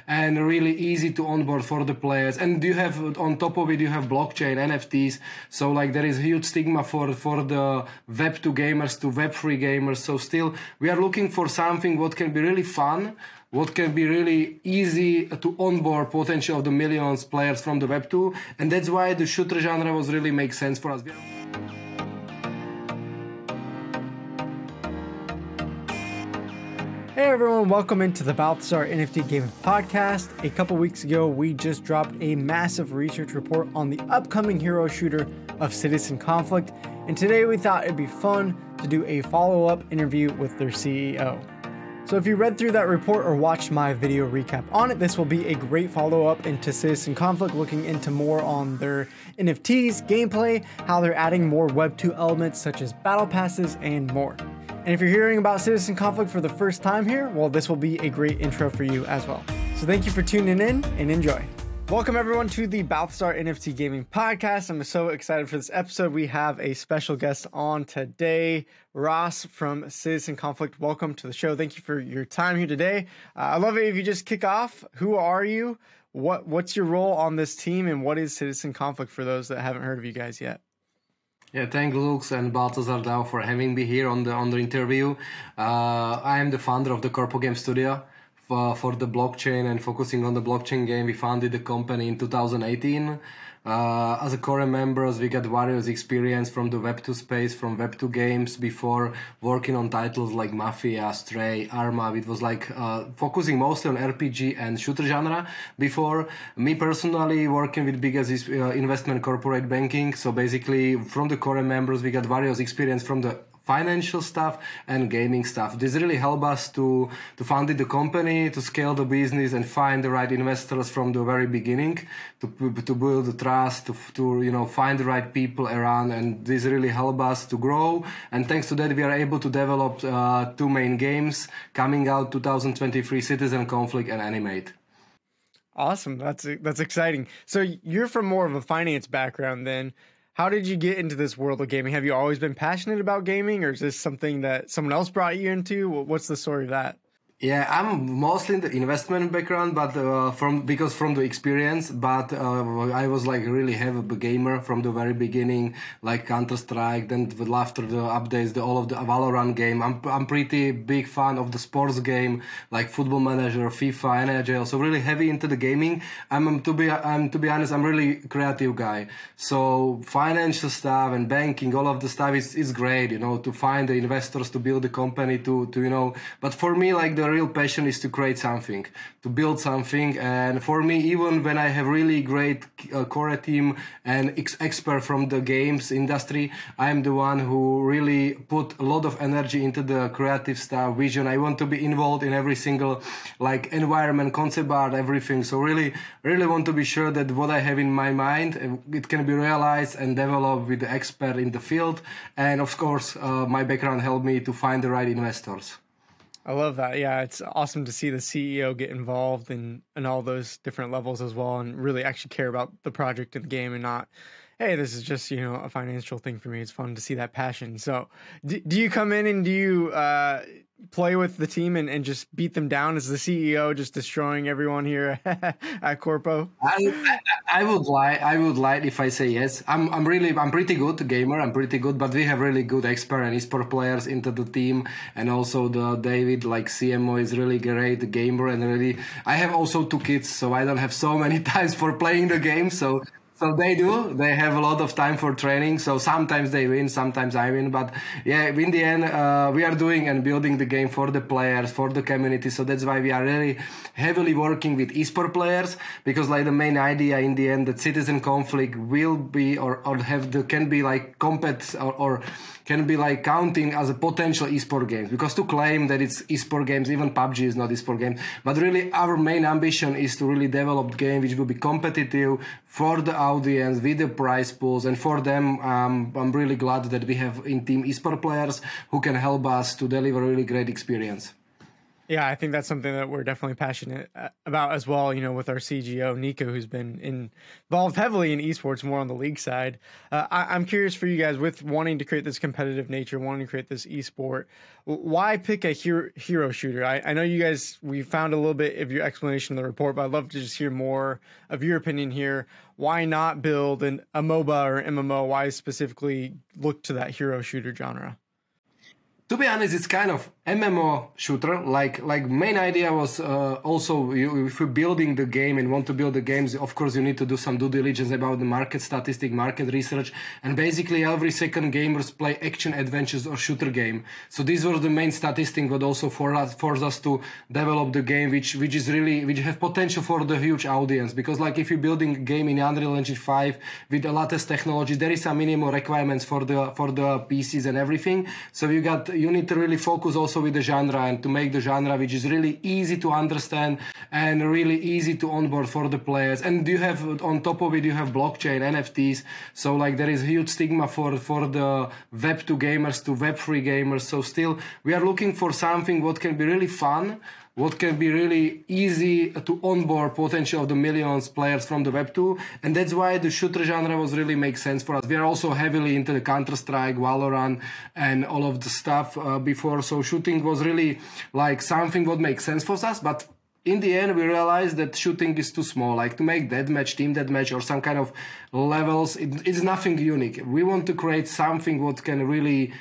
and really easy to onboard for the players. And you have on top of it, you have blockchain, NFTs. So like there is a huge stigma for the Web2 gamers to Web3 gamers. So still we are looking for something what can be really fun, what can be really easy to onboard potential of the millions players from the Web2, and that's why the shooter genre was really make sense for us. Hey everyone, welcome into the Balthazar NFT Gaming Podcast. A couple weeks ago, we just dropped a massive research report on the upcoming hero shooter of Citizen Conflict, and today we thought it'd be fun to do a follow-up interview with their CEO. So if you read through that report or watched my video recap on it, this will be a great follow-up into Citizen Conflict, looking into more on their NFTs, gameplay, how they're adding more Web2 elements such as battle passes, and more. And if you're hearing about Citizen Conflict for the first time here, well, this will be a great intro for you as well. So thank you for tuning in and enjoy. Welcome everyone to the Balthazar NFT Gaming Podcast. I'm so excited for this episode. We have a special guest on today, Ross from Citizen Conflict. Welcome to the show. Thank you for your time here today. I'd love it if you just kick off. Who are you? What's your role on this team, and what is Citizen Conflict for those that haven't heard of you guys yet? Yeah, thank Lux and Balthazar DAO for having me here on the interview. I am the founder of the Corpo Game Studio for the blockchain and focusing on the blockchain game. We founded the company in 2018. As a core members, we got various experience from the Web2 space, from Web2 games before working on titles like Mafia, Stray, Arma. It was like focusing mostly on RPG and shooter genre before. Me personally working with biggest investment corporate banking. So basically from the core members, we got various experience from the financial stuff and gaming stuff. This really helped us to found the company, to scale the business and find the right investors from the very beginning, to build the trust, to find the right people around, and this really helped us to grow. And thanks to that, we are able to develop two main games coming out 2023: Citizen Conflict and Animate. Awesome, that's exciting. So you're from more of a finance background then. How did you get into this world of gaming? Have you always been passionate about gaming, or is this something that someone else brought you into? What's the story of that? Yeah, I'm mostly in the investment background, but from the experience. But I was like really heavy gamer from the very beginning, like Counter-Strike. Then after the updates, all of the Valorant game. I'm pretty big fan of the sports game, like Football Manager, FIFA, NHL. So really heavy into the gaming. To be honest, I'm really creative guy. So financial stuff and banking, all of the stuff is great. To find the investors to build the company to. But for me, like the real passion is to create something, to build something. And for me, even when I have really great core team and expert from the games industry, I am the one who really put a lot of energy into the creative stuff, vision. I want to be involved in every single like environment, concept art, everything. So really want to be sure that what I have in my mind, it can be realized and developed with the expert in the field. And of course, my background helped me to find the right investors. I love that. Yeah, it's awesome to see the CEO get involved in all those different levels as well, and really actually care about the project and the game, and not, hey, this is just, a financial thing for me. It's fun to see that passion. So do you come in and do you play with the team and just beat them down as the CEO, just destroying everyone here at Corpo? I would lie if I say yes. I'm pretty good gamer. I'm pretty good, but we have really good expert and esport players into the team, and also the David, like CMO, is really great gamer, and really I have also two kids, so I don't have so many times for playing the game. So they do. They have a lot of time for training. So sometimes they win, sometimes I win. But yeah, in the end, we are doing and building the game for the players, for the community. So that's why we are really heavily working with esport players, because like the main idea in the end that Citizen Conflict will be can be like or can be like counting as a potential esport games, because to claim that it's esport games, even PUBG is not esport game, but really our main ambition is to really develop game which will be competitive for the audience with the prize pools, and for them I'm really glad that we have in team esport players who can help us to deliver a really great experience. Yeah, I think that's something that we're definitely passionate about as well, with our CGO, Nico, who's been involved heavily in esports, more on the league side. I'm curious for you guys, with wanting to create this competitive nature, wanting to create this esport, why pick a hero shooter? I know you guys, we found a little bit of your explanation in the report, but I'd love to just hear more of your opinion here. Why not build a MOBA or MMO? Why specifically look to that hero shooter genre? To be honest, it's kind of MMO shooter. Like main idea was also if you're building the game and want to build the games, of course you need to do some due diligence about the market statistic, market research, and basically every second gamers play action adventures or shooter game. So these were the main statistic, but also forced us to develop the game, which have potential for the huge audience. Because like if you're building a game in Unreal Engine 5 with the latest technologies, there is some minimum requirements for the PCs and everything. So you need to really focus also with the genre and to make the genre which is really easy to understand and really easy to onboard for the players. And you have on top of it, you have blockchain, NFTs. So like there is a huge stigma for the Web 2 gamers to Web 3 gamers. So still we are looking for something what can be really fun, what can be really easy to onboard potential of the millions players from the Web 2. And that's why the shooter genre was really makes sense for us. We are also heavily into the Counter-Strike, Valorant, and all of the stuff before. So shooting was really like something what makes sense for us. But in the end, we realized that shooting is too small. Like to make deathmatch, team deathmatch, or some kind of levels, it's nothing unique. We want to create something what can really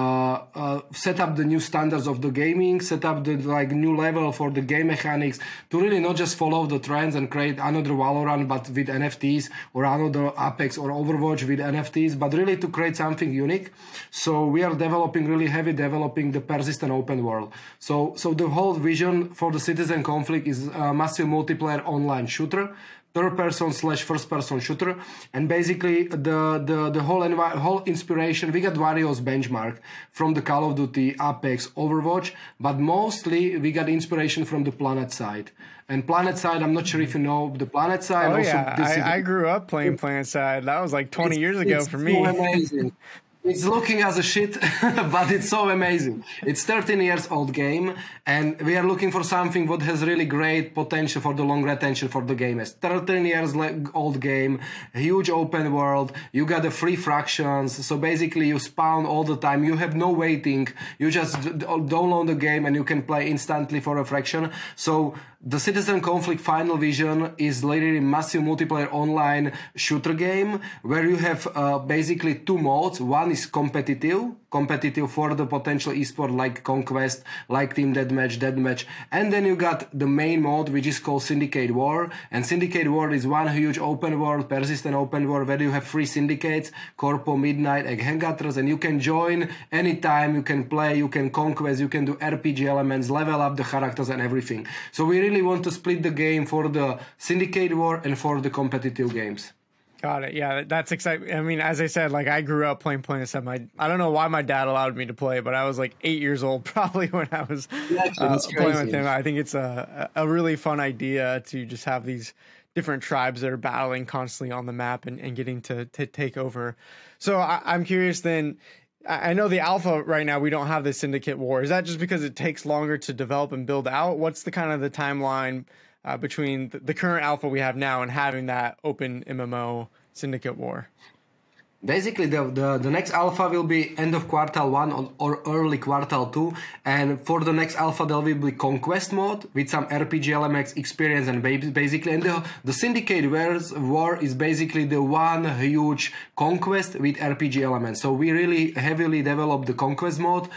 set up the new standards of the gaming, set up the new level for the game mechanics, to really not just follow the trends and create another Valorant but with NFTs, or another Apex or Overwatch with NFTs, but really to create something unique. So we are developing the persistent open world. So the whole vision for the Citizen Conflict is a massive multiplayer online shooter, third-person / first-person shooter, and basically the whole inspiration, we got various benchmark from the Call of Duty, Apex, Overwatch, but mostly we got inspiration from the PlanetSide. And PlanetSide, I'm not sure if you know the PlanetSide. Oh yeah, I grew up playing PlanetSide. That was like 20 years ago for me. So amazing. It's looking as a shit, but it's so amazing. It's 13 years old game, and we are looking for something what has really great potential for the long retention for the gamers. 13 years old game, huge open world, you got the free fractions, so basically you spawn all the time, you have no waiting, you just download the game and you can play instantly for a fraction. So the Citizen Conflict Final Vision is literally a massive multiplayer online shooter game where you have basically two modes. One is competitive for the potential esport like Conquest, like Team Deathmatch, and then you got the main mode which is called Syndicate War. And Syndicate War is one huge open world, persistent open world, where you have 3 syndicates, Corpo, Midnight, and Hangouts, and you can join anytime, you can play, you can conquest, you can do RPG elements, level up the characters and everything. So we really want to split the game for the Syndicate War and for the competitive games. Got it. Yeah, that's exciting. I mean, as I said, like I grew up playing PlanetSide. I don't know why my dad allowed me to play, but I was like 8 years old probably when I was playing with him. I think it's a really fun idea to just have these different tribes that are battling constantly on the map and getting to take over. So I'm curious then. I know the alpha right now, we don't have the Syndicate War. Is that just because it takes longer to develop and build out? What's the kind of the timeline between the current alpha we have now and having that open MMO Syndicate War? Basically, the next alpha will be end of quarter 1 or early quarter 2, and for the next alpha there will be conquest mode with some RPG elements, experience, and basically, and the Syndicate War is basically the one huge conquest with RPG elements. So we really heavily developed the conquest mode,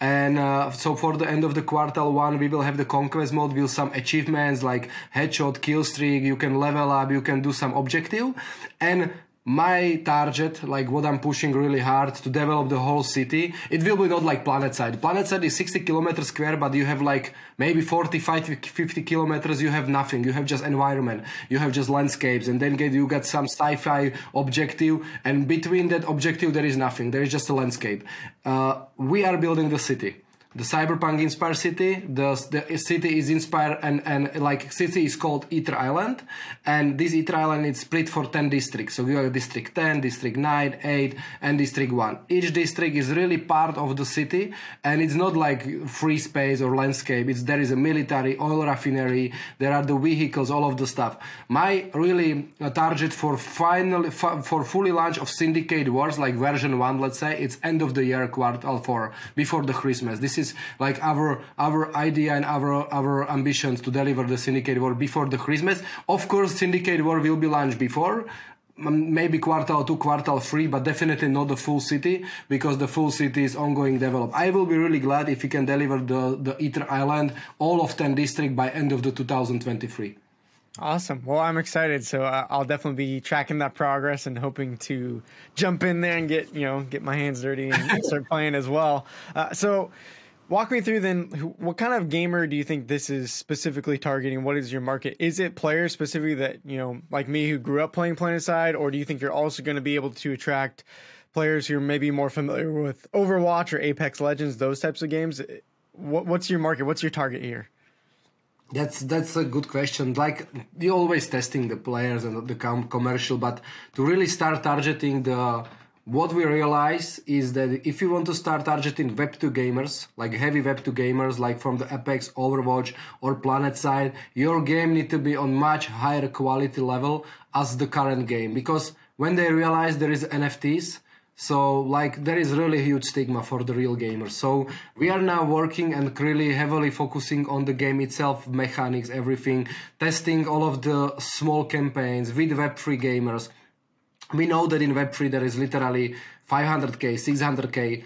and so for the end of the quarter 1 we will have the conquest mode with some achievements like headshot, kill streak, you can level up, you can do some objective. And my target, like what I'm pushing really hard to develop the whole city, it will be not like PlanetSide. PlanetSide is 60 kilometers square, but you have like maybe 45, 50 kilometers, you have nothing. You have just environment, you have just landscapes, and then you got some sci-fi objective, and between that objective there is nothing. There is just a landscape. We are building the city. the cyberpunk inspired city. The city is inspired and like city is called Ether Island, and this Ether Island is split for 10 districts. So we have District 10, District 9, 8, and District 1. Each district is really part of the city, and it's not like free space or landscape. There is a military, oil refinery, there are the vehicles, all of the stuff. My really target for fully launch of Syndicate Wars, like version 1, let's say, it's end of the year, quarter 4, before the Christmas. This is like our idea and our ambitions to deliver the Syndicate War before the Christmas. Of course, Syndicate War will be launched before, maybe quarter 2, quarter 3, but definitely not the full city, because the full city is ongoing develop. I will be really glad if we can deliver the Ether Island, all of 10 districts by end of the 2023. Awesome. Well, I'm excited. So I'll definitely be tracking that progress and hoping to jump in there and get my hands dirty and start playing as well. So walk me through then, what kind of gamer do you think this is specifically targeting? What is your market? Is it players specifically that, like me, who grew up playing PlanetSide, or do you think you're also going to be able to attract players who are maybe more familiar with Overwatch or Apex Legends, those types of games? What's your market? What's your target here? That's a good question. Like, we're always testing the players and the commercial, but to really start targeting what we realize is that if you want to start targeting Web 2 gamers, like heavy Web 2 gamers, like from the Apex, Overwatch, or PlanetSide, your game need to be on much higher quality level as the current game, because when they realize there is NFTs, so like there is really huge stigma for the real gamers. So we are now working and really heavily focusing on the game itself, mechanics, everything, testing all of the small campaigns with Web3 gamers. We know that in Web3 there is literally 500k, 600k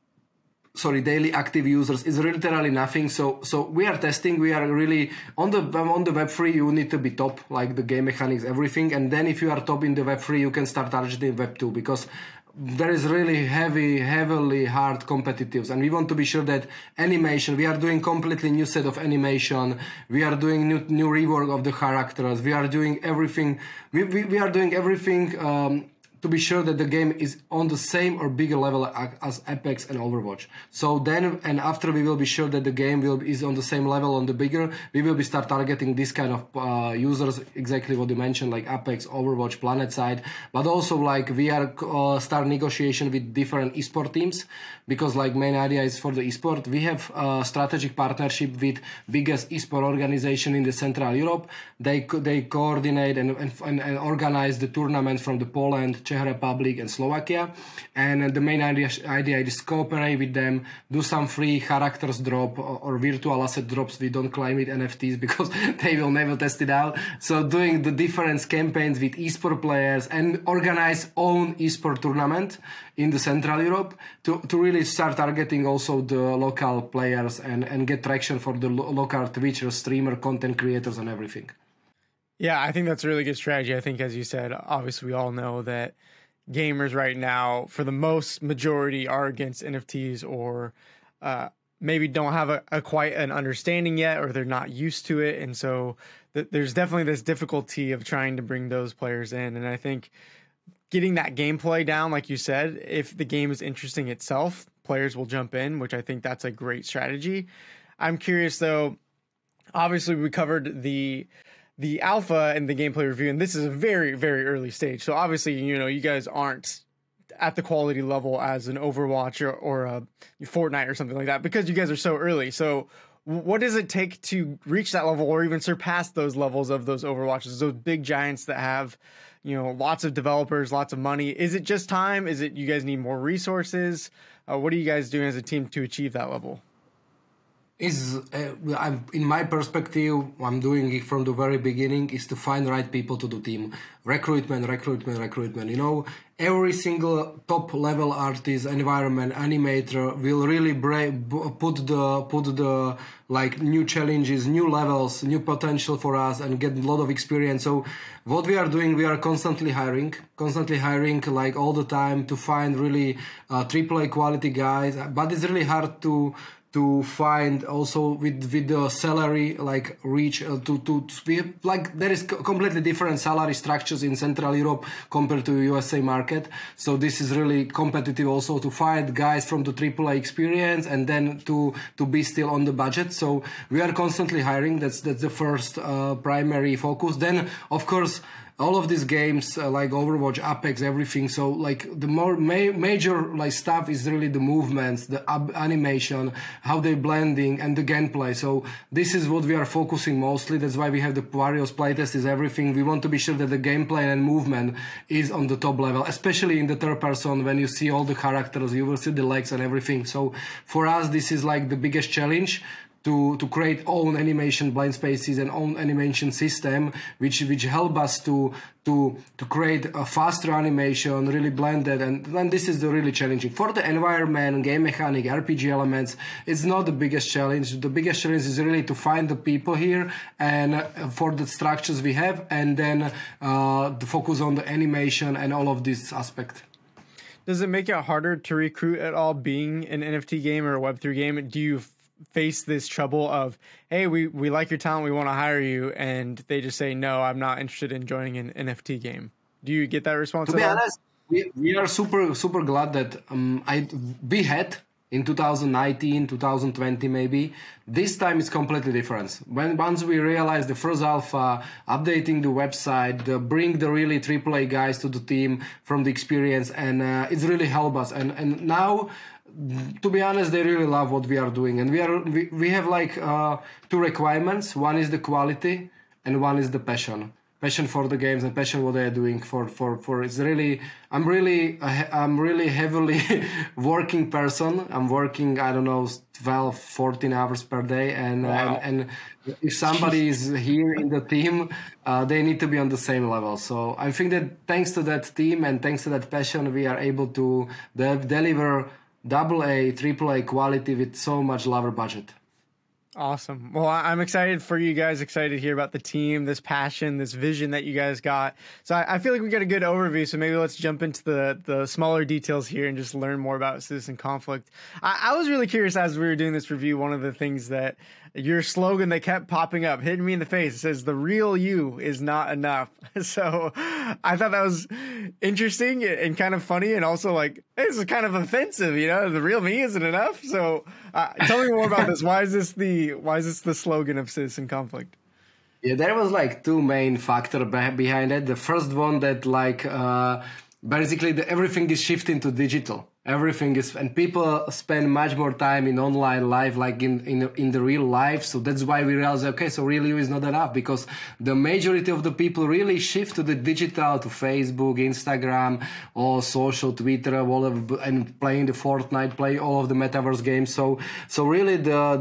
daily active users is literally nothing. So we are testing. We are really on the Web3. You need to be top, like the game mechanics, everything. And then if you are top in the Web3, you can start targeting Web2, because there is really heavily hard competitives, and we want to be sure that animation, we are doing completely new set of animation, we are doing new rework of the characters, we are doing everything, we are doing everything to be sure that the game is on the same or bigger level as Apex and Overwatch. So then, and after we will be sure that the game is on the same level, on the bigger, we will be start targeting this kind of users, exactly what you mentioned, like Apex, Overwatch, PlanetSide, but also like we are start negotiation with different esport teams, because like main idea is for the esport. We have a strategic partnership with biggest esport organization in the Central Europe. They coordinate and organize the tournaments from the Poland, Czech Republic and Slovakia, and the main idea is cooperate with them, do some free characters drop or virtual asset drops. We don't claim it NFTs because they will never test it out. So doing the different campaigns with esport players and organize own esport tournament in the Central Europe to really start targeting also the local players and get traction for the local Twitch streamer content creators and everything. Yeah, I think that's a really good strategy. I think, as you said, obviously we all know that gamers right now, for the most majority, are against NFTs, or maybe don't have a quite an understanding yet, or they're not used to it. And so there's definitely this difficulty of trying to bring those players in. And I think getting that gameplay down, like you said, if the game is interesting itself, players will jump in, which I think that's a great strategy. I'm curious, though, obviously we covered the alpha and the gameplay review, and this is a very, very early stage. So obviously, you guys aren't at the quality level as an Overwatch or a Fortnite or something like that, because you guys are so early. So what does it take to reach that level, or even surpass those levels of those Overwatches, those big giants that have, lots of developers, lots of money? Is it just time? Is it you guys need more resources? What are you guys doing as a team to achieve that level? In my perspective, I'm doing it from the very beginning, is to find the right people to the team. Recruitment. Every single top level artist, environment, animator will really put the like new challenges, new levels, new potential for us, and get a lot of experience. So what we are doing, we are constantly hiring like all the time to find really AAA quality guys, but it's really hard to to find also with the salary like reach to we have, like there is completely different salary structures in Central Europe compared to USA market. So this is really competitive also to find guys from the AAA experience and then to be still on the budget. So we are constantly hiring. That's the first primary focus. Then of course all of these games like Overwatch, Apex, everything. So like the more major like stuff is really the movements, the animation, how they blending, and the gameplay. So this is what we are focusing mostly. That's why we have the various playtests. Is everything. We want to be sure that the gameplay and movement is on the top level, especially in the third person. When you see all the characters, you will see the legs and everything. So for us, this is like the biggest challenge. To create own animation blind spaces and own animation system, which help us to create a faster animation, really blended, and then this is the really challenging. For the environment, game mechanic, RPG elements, it's not the biggest challenge. The biggest challenge is really to find the people here and for the structures we have, and then to focus on the animation and all of this aspect. Does it make it harder to recruit at all being an NFT game or a Web3 game? Do you face this trouble of, hey, we like your talent, we want to hire you, and they just say, no, I'm not interested in joining an NFT game? Do you get that response? To be honest, we are super glad that we had in 2019, 2020 maybe. This time it's completely different. Once we realized the first alpha, updating the website, bring the really AAA guys to the team from the experience, and it's really helped us. And now, to be honest, they really love what we are doing, and we have like two requirements. One is the quality, and one is the passion for the games and passion what they are doing for. It's really I'm really heavily working person. I'm working 12, 14 hours per day, and wow. and if somebody is here in the team, they need to be on the same level. So I think that thanks to that team and thanks to that passion, we are able to deliver AA, AAA quality with so much lower budget. Awesome. Well, I'm excited for you guys, excited to hear about the team, this passion, this vision that you guys got. So I feel like we got a good overview. So maybe let's jump into the smaller details here and just learn more about Citizen Conflict. I was really curious as we were doing this review, one of the things that your slogan that kept popping up, hitting me in the face, it says, the real you is not enough. So I thought that was interesting and kind of funny, and also like, it's kind of offensive, the real me isn't enough. So tell me more about this. Why is this the slogan of Citizen Conflict? Yeah, there was like two main factors behind it. The first one that like basically everything is shifting to digital. Everything is, and people spend much more time in online life, like in the real life. So that's why we realize, okay, so real you is not enough, because the majority of the people really shift to the digital, to Facebook, Instagram, or social, Twitter, whatever, and playing the Fortnite, play all of the metaverse games. So really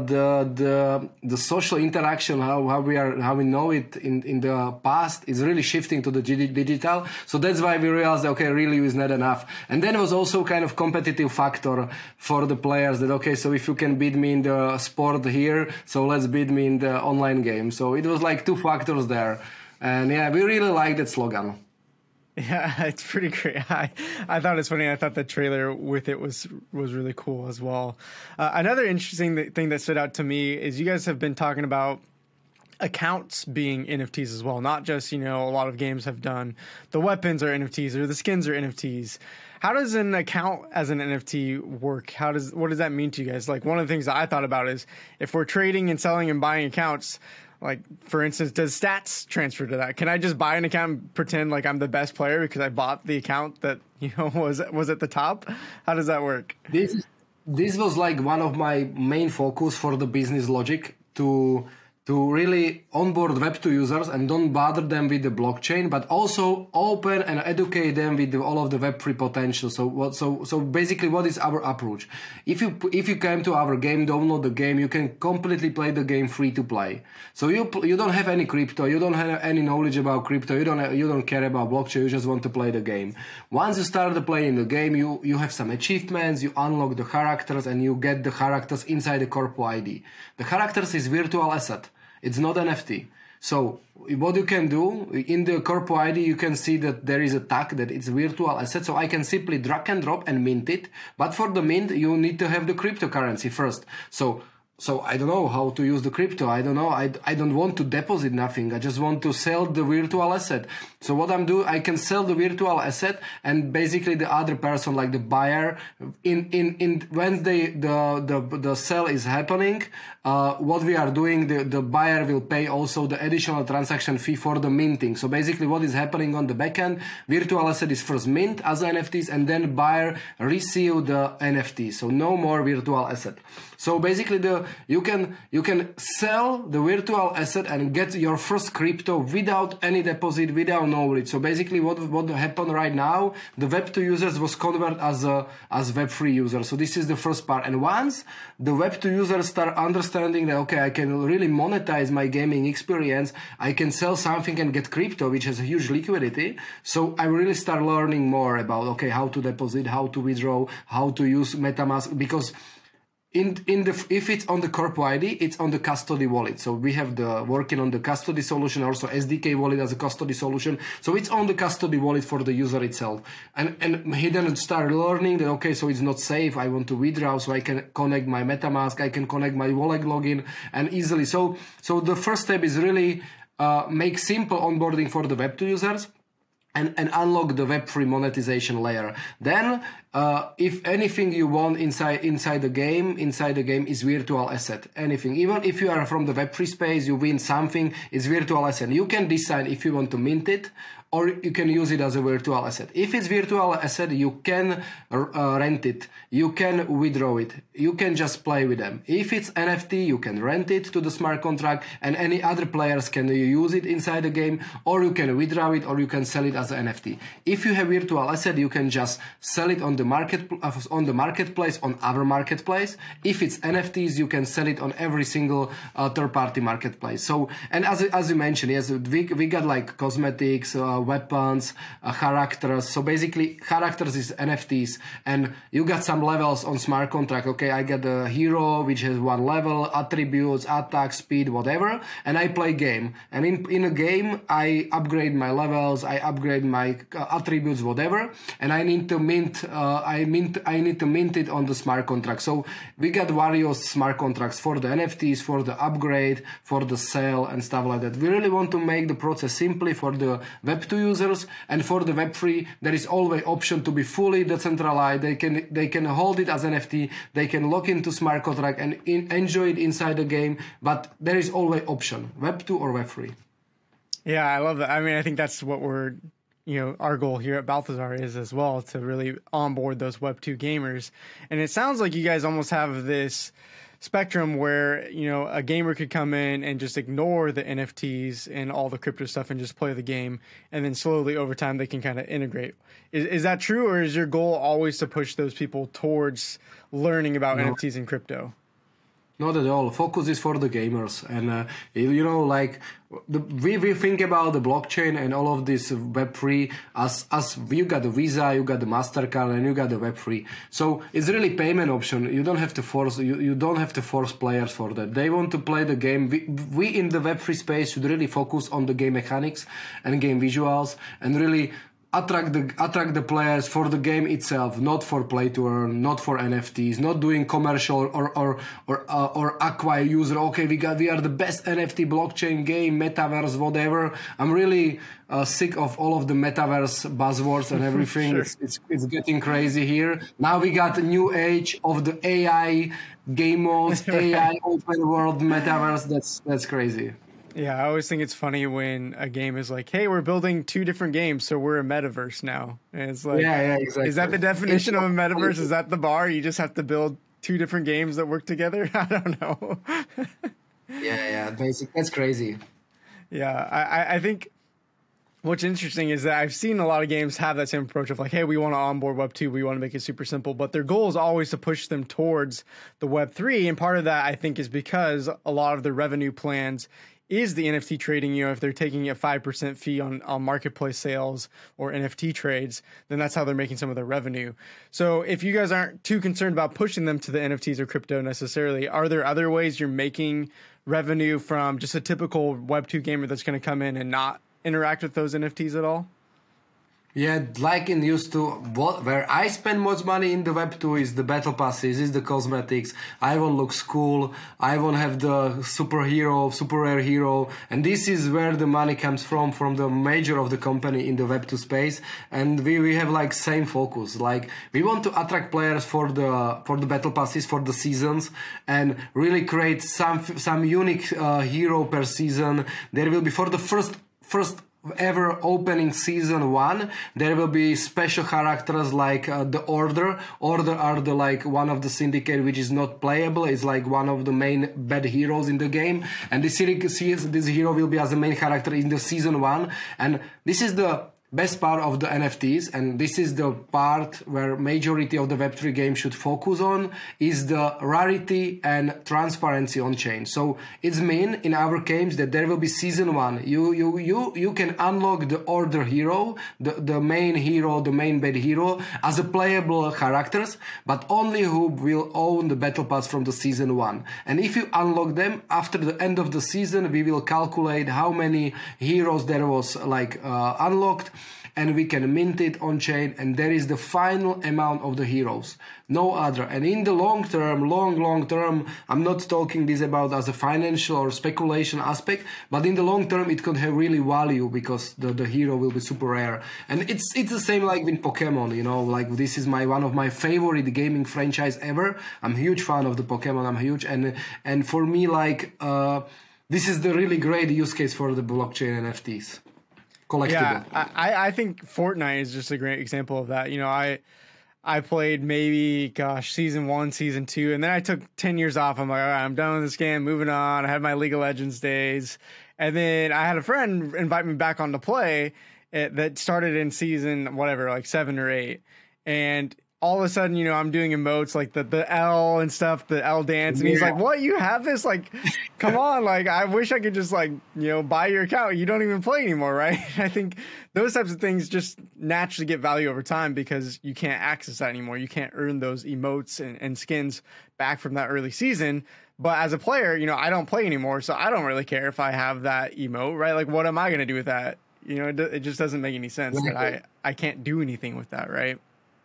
the social interaction, how we know it in the past, is really shifting to the digital. So that's why we realized, okay, real you is not enough. And then it was also kind of competitive factor for the players that, okay, so if you can beat me in the sport here, so let's beat me in the online game. So it was like two factors there. And yeah, we really like that slogan. Yeah, it's pretty great. I thought it's funny. I thought the trailer with it was really cool as well. Another interesting thing that stood out to me is you guys have been talking about accounts being NFTs as well. Not just, a lot of games have done the weapons are NFTs or the skins are NFTs. How does an account as an NFT work? What does that mean to you guys? Like, one of the things that I thought about is if we're trading and selling and buying accounts, like, for instance, does stats transfer to that? Can I just buy an account and pretend like I'm the best player because I bought the account that, was at the top? How does that work? This was like one of my main focus for the business logic to really onboard Web2 users and don't bother them with the blockchain, but also open and educate them with all of the Web3 potential. So basically, what is our approach? If you came to our game, download the game, you can completely play the game free to play. So you don't have any crypto, you don't have any knowledge about crypto, you don't care about blockchain, you just want to play the game. Once you start playing the game, you have some achievements, you unlock the characters, and you get the characters inside the Corpo ID. The characters is virtual asset. It's not NFT. So what you can do in the Corpo ID, you can see that there is a tag that it's virtual asset. So I can simply drag and drop and mint it. But for the mint, you need to have the cryptocurrency first. So I don't know how to use the crypto. I don't know. I don't want to deposit nothing. I just want to sell the virtual asset. So what I'm doing, I can sell the virtual asset, and basically the other person, like the buyer, in when the sale is happening, what we are doing, the buyer will pay also the additional transaction fee for the minting. So basically what is happening on the backend, virtual asset is first mint as NFTs, and then buyer receive the NFT. So no more virtual asset. So basically you can sell the virtual asset and get your first crypto without any deposit, without knowledge. So basically what happened right now, the Web2 users was converted as Web3 users. So this is the first part. And once the Web2 users start understanding that, okay, I can really monetize my gaming experience, I can sell something and get crypto, which has a huge liquidity. So I really start learning more about, okay, how to deposit, how to withdraw, how to use MetaMask, because if it's on the Corpo ID, it's on the custody wallet. So we have the working on the custody solution, also SDK wallet as a custody solution. So it's on the custody wallet for the user itself. And he then start learning that, okay, so it's not safe. I want to withdraw, so I can connect my MetaMask, I can connect my wallet login and easily. So the first step is really make simple onboarding for the Web2 users. And unlock the Web3 monetization layer. Then, if anything you want inside the game is virtual asset. Anything, even if you are from the Web3 space, you win something, it's virtual asset. You can decide if you want to mint it, or you can use it as a virtual asset. If it's virtual asset, you can rent it, you can withdraw it, you can just play with them. If it's NFT, you can rent it to the smart contract, and any other players can use it inside the game, or you can withdraw it, or you can sell it as an NFT. If you have virtual asset, you can just sell it on the marketplace, on our marketplace. If it's NFTs, you can sell it on every single third-party marketplace. So, and as you mentioned, yes, we got like cosmetics, weapons, characters. So basically characters is NFTs, and you got some levels on smart contract. Okay, I got a hero which has one level, attributes, attack, speed, whatever, and I play game. And in a game, I upgrade my levels, I upgrade my attributes, whatever, and I need to mint. I need to mint it on the smart contract. So we got various smart contracts for the NFTs, for the upgrade, for the sale, and stuff like that. We really want to make the process simply for the Web2 users, and for the Web3 there is always option to be fully decentralized. They can hold it as NFT, they can log into smart contract and enjoy it inside the game, but there is always option, Web2 or Web3. Yeah, I love that. I mean, I think that's what our goal here at Balthazar is as well, to really onboard those Web2 gamers. And it sounds like you guys almost have this spectrum where, a gamer could come in and just ignore the NFTs and all the crypto stuff and just play the game. And then slowly over time, they can kind of integrate. Is that true? Or is your goal always to push those people towards learning about NFTs and crypto? Not at all. Focus is for the gamers, and we think about the blockchain and all of this Web3 as you got the Visa, you got the Mastercard, and you got the Web3. So it's really payment option. You don't have to force you don't have to force players for that. They want to play the game. We in the Web3 space should really focus on the game mechanics and game visuals, and really attract the players for the game itself, not for play to earn, not for NFTs, not doing commercial or acquire user. Okay, we are the best NFT blockchain game, metaverse, whatever. I'm really sick of all of the metaverse buzzwords and everything. Sure. It's getting crazy here. Now we got a new age of the AI game modes, AI open world metaverse. That's crazy. Yeah, I always think it's funny when a game is like, hey, we're building 2 different games, so we're a metaverse now. And it's like, yeah, exactly. Is that the definition of a metaverse? Is that the bar? You just have to build 2 different games that work together? I don't know. Yeah, basically, that's crazy. Yeah, I think what's interesting is that I've seen a lot of games have that same approach of like, hey, we want to onboard Web2, we want to make it super simple, but their goal is always to push them towards the Web3. And part of that, I think, is because a lot of the revenue plans is the NFT trading. If they're taking a 5% fee on marketplace sales or NFT trades, then that's how they're making some of their revenue. So if you guys aren't too concerned about pushing them to the NFTs or crypto necessarily, are there other ways you're making revenue from just a typical Web2 gamer that's going to come in and not interact with those NFTs at all? Yeah, like in used to, where I spend most money in the Web 2 is the battle passes, is the cosmetics. I want looks cool. I want have the superhero, super rare hero. And this is where the money comes from the major of the company in the Web 2 space. And we have like same focus. Like we want to attract players for the battle passes, for the seasons, and really create some unique hero per season. There will be for the first ever opening season 1, there will be special characters like the Order are the like one of the syndicate which is not playable. It's like one of the main bad heroes in the game, and this hero will be as a main character in the season 1. And this is the best part of the NFTs, and this is the part where majority of the Web3 games should focus on, is the rarity and transparency on chain. So it's mean in our games that there will be season 1. You can unlock the Order hero, the main hero, the main bad hero as a playable characters, but only who will own the battle pass from the season 1. And if you unlock them after the end of the season, we will calculate how many heroes there was like unlocked, and we can mint it on chain, and there is the final amount of the heroes, no other. And in the long term, I'm not talking this about as a financial or speculation aspect, but in the long term it could have really value because the hero will be super rare. And it's the same like with Pokemon, like this is one of my favorite gaming franchise ever. I'm a huge fan of the Pokemon. I'm huge, and for me like this is the really great use case for the blockchain NFTs. Collectible. Yeah, I think Fortnite is just a great example of that. I played maybe, season 1, season 2, and then I took 10 years off. I'm like, all right, I'm done with this game, moving on. I had my League of Legends days. And then I had a friend invite me back on to play that started in season, whatever, like 7 or 8. And all of a sudden, I'm doing emotes like the L and stuff, the L dance. And he's like, what? You have this? Like, come on. Like, I wish I could just buy your account. You don't even play anymore, right? I think those types of things just naturally get value over time because you can't access that anymore. You can't earn those emotes and skins back from that early season. But as a player, I don't play anymore. So I don't really care if I have that emote, right? Like, what am I going to do with that? It just doesn't make any sense that I can't do anything with that, right?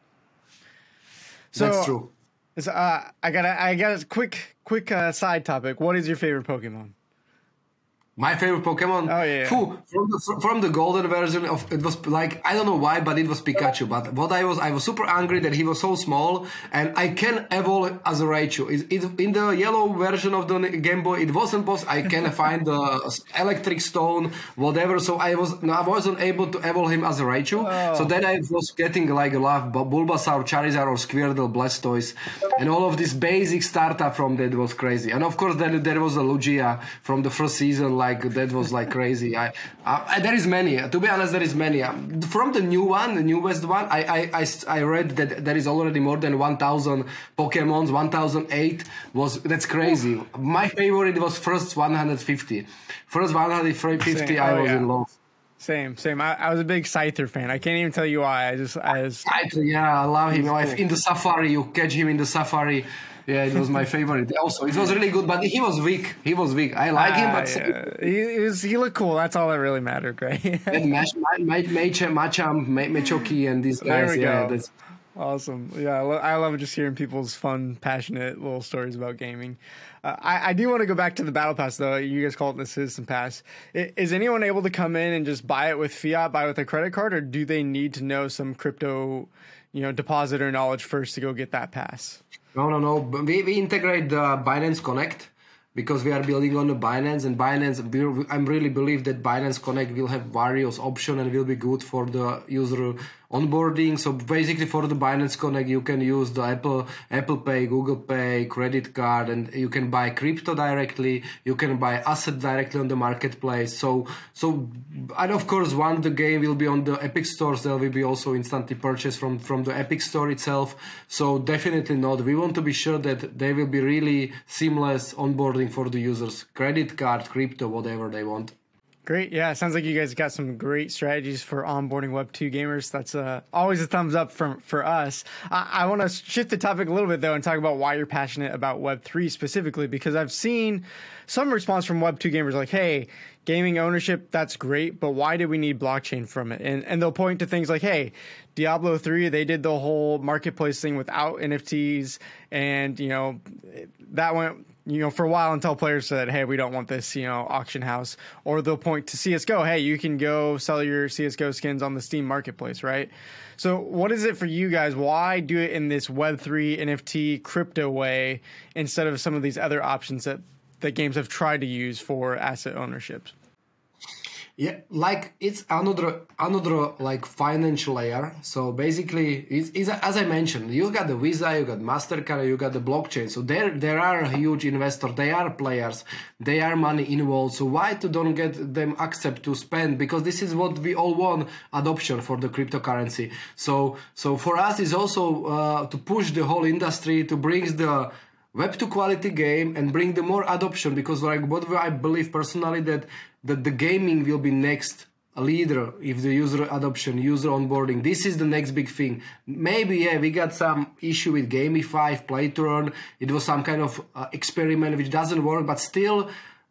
So, that's true. I got a quick side topic. What is your favorite Pokemon? My favorite Pokemon? Oh, yeah. From the golden version of it was like, I don't know why, but it was Pikachu. But what I was super angry that he was so small and I can evolve as a Raichu. In the yellow version of the Game Boy, it wasn't possible. I can find the electric stone, whatever. So I wasn't able to evolve him as a Raichu. Oh. So then I was getting like a lot of Bulbasaur, Charizard, or Squirtle, Blastoise, and all of this basic startup from that was crazy. And of course, then there was a Lugia from the first season. Like that was like crazy. There is many. To be honest, there is many. From the new one, the newest one, I read that there is already more than 1,000 Pokemons. 1,008 that's crazy. My favorite was first 150. First 150, I was in love. Same. I was a big Scyther fan. I can't even tell you why. Scyther, yeah, I love him. In the Safari, you catch him in the Safari. Yeah, it was my favorite. Also, it was really good, but he was weak. I like him, but he looked cool. That's all that really mattered, right? Machamp, Machoki, and these guys. Yeah, that's awesome. Yeah, I love just hearing people's fun, passionate little stories about gaming. I do want to go back to the Battle Pass, though. You guys call it the Citizen Pass. Is anyone able to come in and just buy it with fiat, buy with a credit card, or do they need to know some crypto, depositor knowledge first to go get that pass? No. We integrate the Binance Connect because we are building on the Binance, and I really believe that Binance Connect will have various options and will be good for the user onboarding. So basically for the Binance Connect, you can use the Apple Pay, Google Pay, credit card, and you can buy crypto directly. You can buy asset directly on the marketplace. So, and of course, once the game will be on the Epic stores, there will be also instantly purchased from the Epic store itself. So definitely not. We want to be sure that there will be really seamless onboarding onboarding for the users, credit card, crypto, whatever they want. Great. Yeah, it sounds like you guys got some great strategies for onboarding Web2 gamers. That's always a thumbs up for us. I want to shift the topic a little bit, though, and talk about why you're passionate about Web3 specifically, because I've seen some response from Web2 gamers like, hey, gaming ownership, that's great, but why do we need blockchain from it? And they'll point to things like, hey, Diablo 3, they did the whole marketplace thing without NFTs, and, that went for a while until players said, hey, we don't want this, auction house. Or they'll point to CSGO, hey, you can go sell your CSGO skins on the Steam marketplace, right? So what is it for you guys? Why do it in this Web3 NFT crypto way instead of some of these other options that games have tried to use for asset ownership? Yeah, like it's another like financial layer. So basically, it's as I mentioned, you got the Visa, you got MasterCard, you got the blockchain. So there are huge investors, they are players, they are money involved. So why to don't get them accept to spend? Because this is what we all want, adoption for the cryptocurrency. So for us is also to push the whole industry to bring the Web2 quality game and bring the more adoption, because like what I believe personally that the gaming will be next leader if the user adoption, user onboarding. This is the next big thing. Maybe we got some issue with Gamify, Play to Earn. It was some kind of experiment which doesn't work, but still.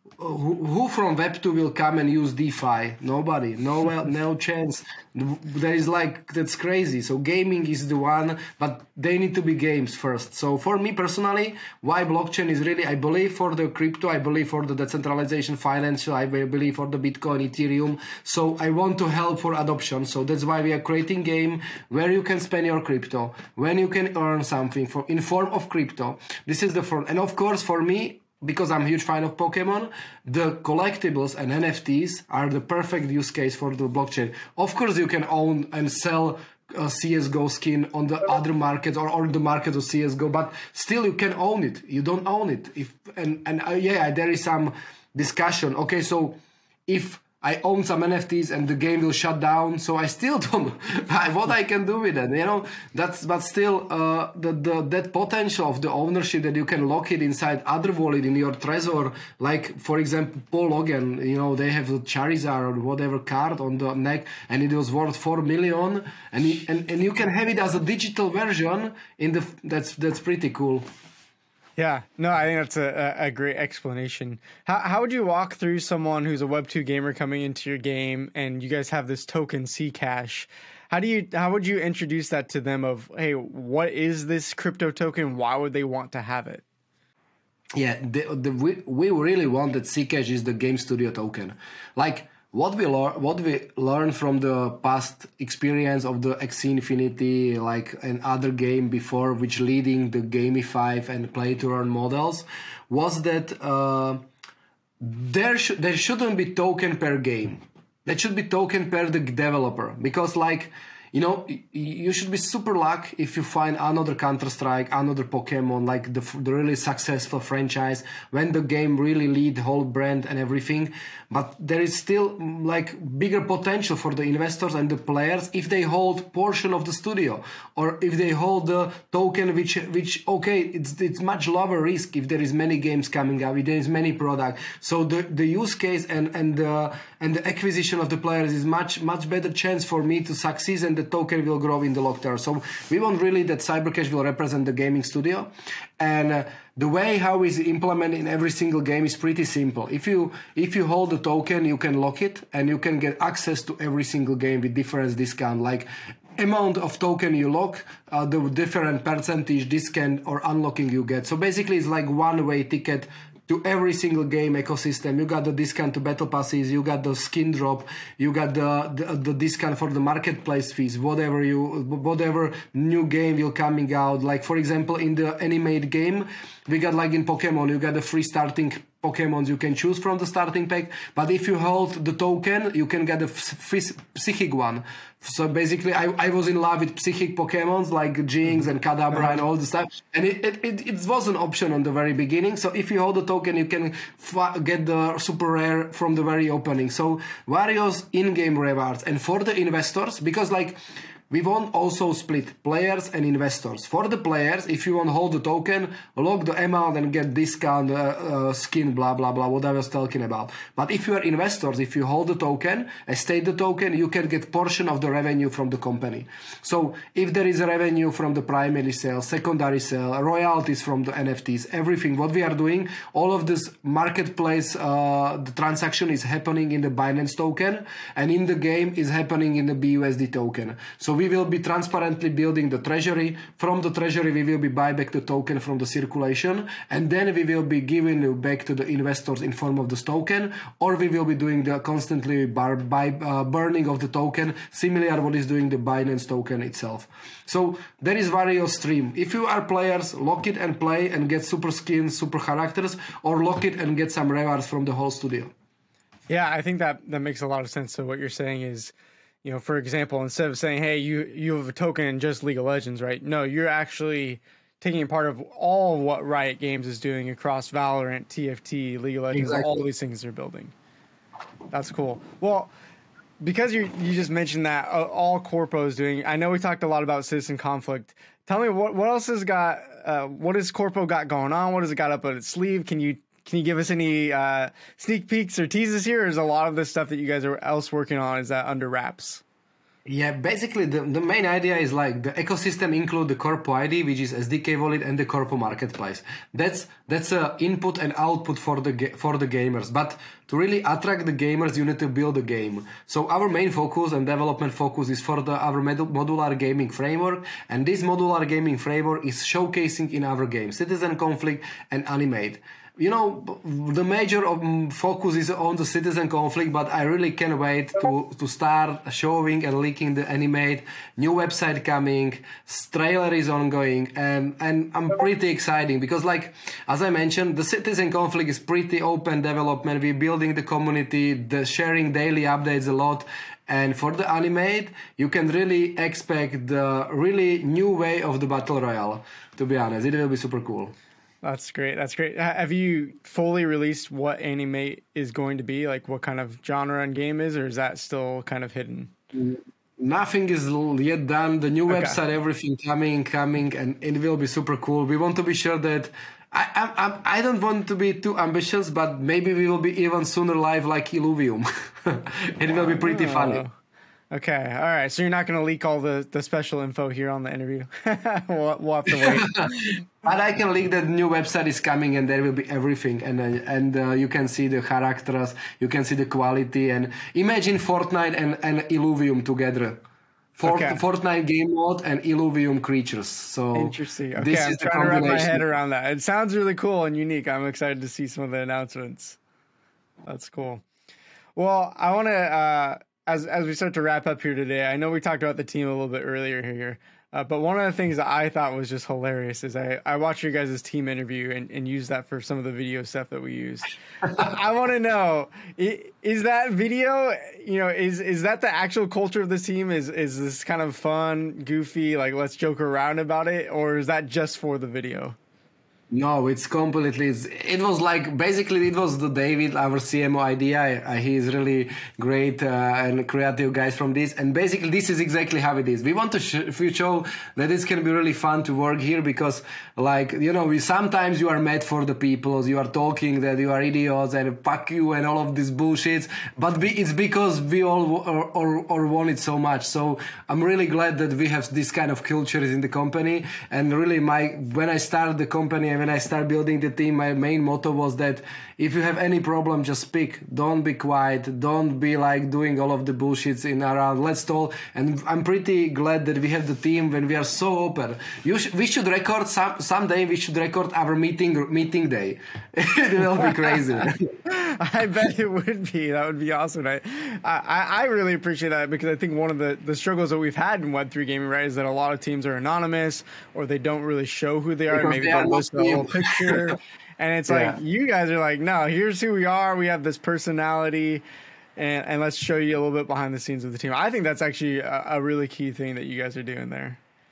Who from Web2 will come and use DeFi? Nobody. No chance. There is that's crazy. So gaming is the one, but they need to be games first. So for me personally, why blockchain is really, I believe for the crypto, I believe for the decentralization financial, I believe for the Bitcoin, Ethereum. So I want to help for adoption. So that's why we are creating game where you can spend your crypto, when you can earn something in form of crypto. This is the front. And of course for me, because I'm a huge fan of Pokemon, the collectibles and NFTs are the perfect use case for the blockchain. Of course, you can own and sell a CSGO skin on the other markets or the market of CSGO, but still you can own it. You don't own it. There is some discussion. Okay, so if I own some NFTs and the game will shut down, so I still don't what I can do with it, but still that potential of the ownership that you can lock it inside other wallet in your Trezor, like for example Paul Logan, they have the Charizard or whatever card on the neck and it was worth 4 million and you can have it as a digital version that's pretty cool. Yeah, no, I think that's a great explanation. How would you walk through someone who's a Web2 gamer coming into your game and you guys have this token Zcash? How would you introduce that to them of, hey, what is this crypto token? Why would they want to have it? Yeah, we really want that Zcash is the game studio token. Like, what we learned from the past experience of the Axie Infinity, like an other game before, which leading the Gamify and Play to Earn models, was that there shouldn't be token per game. There should be token per the developer, because you should be super lucky if you find another Counter-Strike, another Pokemon, like the really successful franchise, when the game really lead the whole brand and everything. But there is still bigger potential for the investors and the players if they hold portion of the studio, or if they hold the token, which okay, it's much lower risk if there is many games coming up, if there is many products. So the use case and the acquisition of the players is much better chance for me to succeed, and the token will grow in the long term. So we want really that Cybercash will represent the gaming studio, and the way how is implemented in every single game is pretty simple. If you hold the token, you can lock it and you can get access to every single game with different discount, like amount of token you lock, the different percentage discount or unlocking you get. So basically it's like one-way ticket to every single game ecosystem. You got the discount to battle passes, you got the skin drop, you got the discount for the marketplace fees, whatever new game will coming out. Like for example, in the animated game, we got like in Pokemon, you got the free starting Pokemons you can choose from the starting pack, but if you hold the token, you can get a free psychic one. So basically, I was in love with psychic Pokemons like Jinx and Kadabra and all the stuff, and it was an option on the very beginning. So if you hold the token, you can get the super rare from the very opening. So various in-game rewards, and for the investors, because like we won't also split players and investors. For the players, if you want to hold the token, lock the amount and get discount, skin, blah, blah, blah, what I was talking about. But if you are investors, if you hold the token, estate the token, you can get portion of the revenue from the company. So if there is a revenue from the primary sale, secondary sale, royalties from the NFTs, everything, what we are doing, all of this marketplace, the transaction is happening in the Binance token, and in the game is happening in the BUSD token. So we will be transparently building the treasury. From the treasury, we will be buy back the token from the circulation, and then we will be giving it back to the investors in form of this token, or we will be doing the constantly burning of the token, similar what is doing the Binance token itself. So there is various stream. If you are players, lock it and play and get super skins, super characters, or lock it and get some rewards from the whole studio. Yeah, I think that makes a lot of sense. So what you're saying is, you know, for example, instead of saying, hey, you have a token in just League of Legends, right? No, you're actually taking part of all what Riot Games is doing across Valorant, TFT, League of Legends, exactly. All these things they're building. That's cool. Well, because you just mentioned that all Corpo is doing, I know we talked a lot about Citizen Conflict. Tell me what else has got, what has Corpo got going on? What has it got up its sleeve? Can you give us any sneak peeks or teases here? Or is a lot of the stuff that you guys are else working on, is that under wraps? Yeah, basically the main idea is like the ecosystem include the Corpo ID, which is SDK wallet, and the Corpo marketplace. That's a input and output for the gamers. But to really attract the gamers, you need to build a game. So our main focus and development focus is for our modular gaming framework, and this modular gaming framework is showcasing in our game Citizen Conflict and Animate. You know, the major focus is on the Citizen Conflict, but I really can't wait to start showing and leaking the Animate. New website coming, trailer is ongoing, and I'm pretty exciting because, like, as I mentioned, the Citizen Conflict is pretty open development. We're building the community, the sharing daily updates a lot. And for the Animate, you can really expect the really new way of the Battle Royale, to be honest. It will be super cool. That's great. That's great. Have you fully released what Animate is going to be? Like what kind of genre and game is, or is that still kind of hidden? Nothing is yet done. The new website, everything coming, and it will be super cool. We want to be sure that I don't want to be too ambitious, but maybe we will be even sooner live like Illuvium. It will be pretty funny. Okay, all right. So you're not going to leak all the special info here on the interview. we'll have to wait. But I can leak that new website is coming, and there will be everything, and you can see the characters, you can see the quality, and imagine Fortnite and Illuvium together. Fortnite game mode and Illuvium creatures. So interesting. Okay, I'm trying to wrap my head around that. It sounds really cool and unique. I'm excited to see some of the announcements. That's cool. Well, I want to. As we start to wrap up here today, I know we talked about the team a little bit earlier here, but one of the things that I thought was just hilarious is I watched your guys' team interview and used that for some of the video stuff that we used. I want to know, is that video, is that the actual culture of the team? Is this kind of fun, goofy, like let's joke around about it, or is that just for the video? No, it's completely. It was like basically it was the David, our CMO idea. He is really great and creative guys from this. And basically, this is exactly how it is. We want to show that this can be really fun to work here because, like we sometimes you are mad for the people. You are talking that you are idiots and fuck you and all of this bullshit. But it's because we all or want it so much. So I'm really glad that we have this kind of culture in the company. And really, when I started the company. When I start building the team, my main motto was that if you have any problem, just speak. Don't be quiet. Don't be like doing all of the bullshits in around. Let's talk. And I'm pretty glad that we have the team when we are so open. We should record someday. We should record our meeting day. It will be crazy. I bet it would be. That would be awesome. I really appreciate that because I think one of the struggles that we've had in Web3 gaming, right, is that a lot of teams are anonymous or they don't really show who they are. Because maybe they'll list the whole picture. And it's like, you guys are like, no, here's who we are. We have this personality. And let's show you a little bit behind the scenes of the team. I think that's actually a really key thing that you guys are doing there.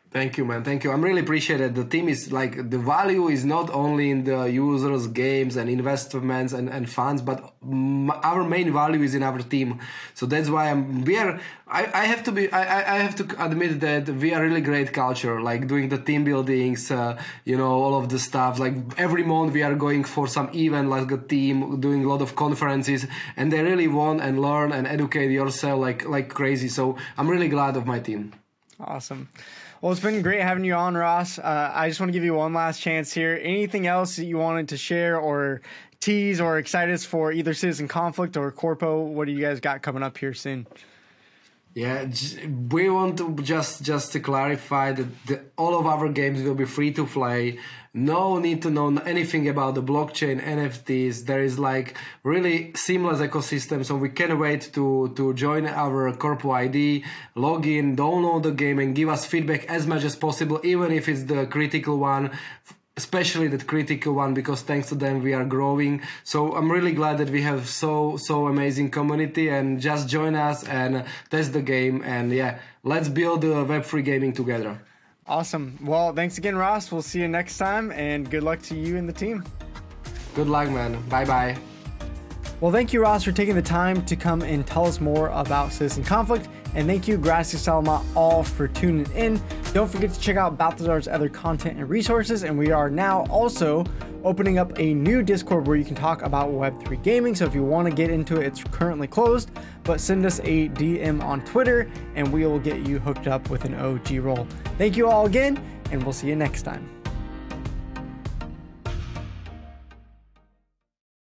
Thank you, man. Thank you. I'm really appreciated. The team is like, the value is not only in the users, games, and investments and funds, but our main value is in our team. So that's why I have to admit that we are really great culture, like doing the team buildings, all of the stuff. Like every month we are going for some event, like a team, doing a lot of conferences, and they really want and learn and educate yourself like crazy. So I'm really glad of my team. Awesome. Well, it's been great having you on, Ross. I just want to give you one last chance here. Anything else that you wanted to share or tease or excite us for either Citizen Conflict or Corpo? What do you guys got coming up here soon? Yeah, we want to just to clarify that all of our games will be free to play. No need to know anything about the blockchain, NFTs. There is like really seamless ecosystem, so we can't wait to join our Corpo ID, log in, download the game, and give us feedback as much as possible, even if it's the critical one. Especially that critical one, because thanks to them we are growing. So I'm really glad that we have so amazing community, and just join us and test the game, and yeah, let's build Web3 gaming together. Awesome. Well, thanks again, Ross. We'll see you next time, and good luck to you and the team. Good luck, man. Bye. Well, thank you, Ross, for taking the time to come and tell us more about Citizen Conflict. And thank you, Gracias Salama, all for tuning in. Don't forget to check out Balthazar's other content and resources. And we are now also opening up a new Discord where you can talk about Web3 gaming. So if you want to get into it, it's currently closed, but send us a DM on Twitter and we will get you hooked up with an OG role. Thank you all again, and we'll see you next time.